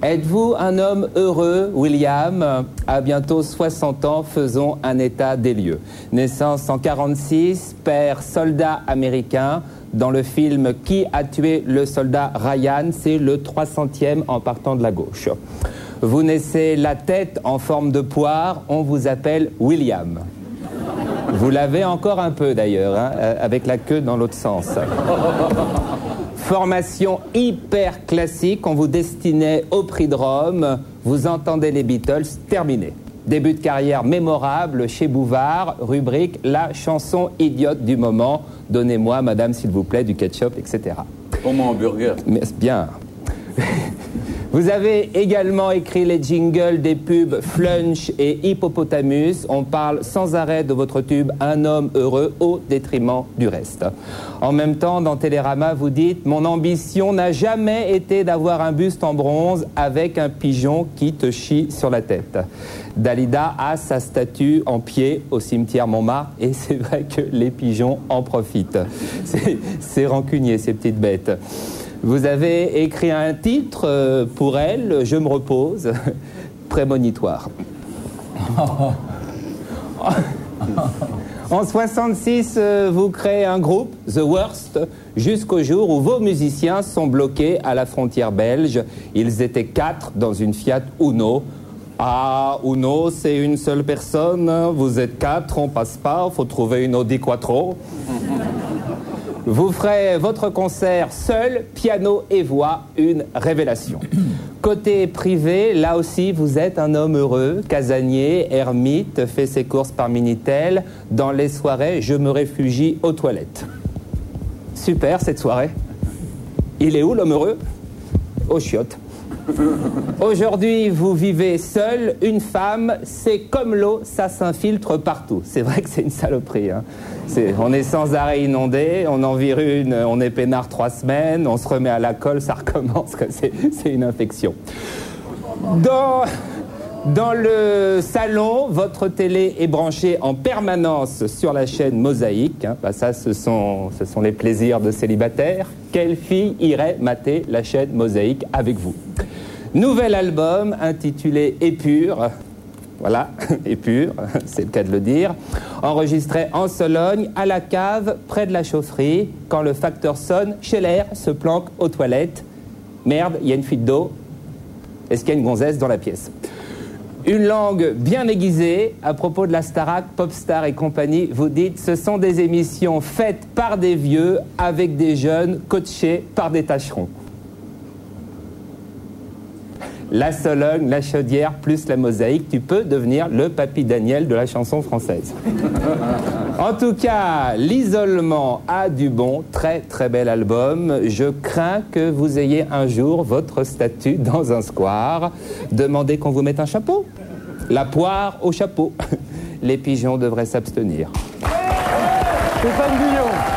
Êtes-vous un homme heureux, William? À bientôt 60 ans, faisons un état des lieux. Naissance en 46, père soldat américain. Dans le film Qui a tué le soldat Ryan, c'est le 300e en partant de la gauche. Vous naissez la tête en forme de poire, on vous appelle William. Vous l'avez encore un peu d'ailleurs, hein, avec la queue dans l'autre sens. Formation hyper classique, on vous destinait au prix de Rome, vous entendez les Beatles, terminé. Début de carrière mémorable chez Bouvard, rubrique la chanson idiote du moment, donnez-moi madame s'il vous plaît du ketchup, etc. Pour mon hamburger. Mais c'est bien. Vous avez également écrit les jingles des pubs Flunch et Hippopotamus. On parle sans arrêt de votre tube Un homme heureux au détriment du reste. En même temps, dans Télérama, vous dites « Mon ambition n'a jamais été d'avoir un buste en bronze avec un pigeon qui te chie sur la tête. » Dalida a sa statue en pied au cimetière Montmartre et c'est vrai que les pigeons en profitent. C'est rancunier, ces petites bêtes. Vous avez écrit un titre pour elle, Je me repose, prémonitoire. En 66, vous créez un groupe, The Worst, jusqu'au jour où vos musiciens sont bloqués à la frontière belge. Ils étaient 4 dans une Fiat Uno. Ah, Uno, c'est une seule personne, vous êtes 4, on passe pas, faut trouver une Audi Quattro. Vous ferez votre concert seul, piano et voix, une révélation. Côté privé, là aussi, vous êtes un homme heureux, casanier, ermite, fait ses courses par Minitel. Dans les soirées, je me réfugie aux toilettes. Super, cette soirée. Il est où, l'homme heureux? Aux chiottes. Aujourd'hui, vous vivez seul, une femme, c'est comme l'eau, ça s'infiltre partout. C'est vrai que c'est une saloperie. Hein. On est sans arrêt inondé, on en vire une, on est peinard 3 semaines, on se remet à la colle, ça recommence, c'est une infection. Dans le salon, votre télé est branchée en permanence sur la chaîne Mosaïque. Hein. Bah ça, ce sont les plaisirs de célibataires. Quelle fille irait mater la chaîne Mosaïque avec vous? Nouvel album intitulé Épure. Voilà, Épure, c'est le cas de le dire. Enregistré en Sologne, à la cave, près de la chaufferie. Quand le facteur sonne, Scheller se planque aux toilettes. Merde, il y a une fuite d'eau. Est-ce qu'il y a une gonzesse dans la pièce? Une langue bien aiguisée, à propos de la Starac, Popstar et compagnie, vous dites, ce sont des émissions faites par des vieux, avec des jeunes, coachés par des tâcherons. La Sologne, la Chaudière, plus la Mosaïque, tu peux devenir le Papy Daniel de la chanson française. En tout cas, l'isolement a du bon, très très bel album. Je crains que vous ayez un jour votre statue dans un square. Demandez qu'on vous mette un chapeau. La poire au chapeau. Les pigeons devraient s'abstenir. Stéphane Guillon.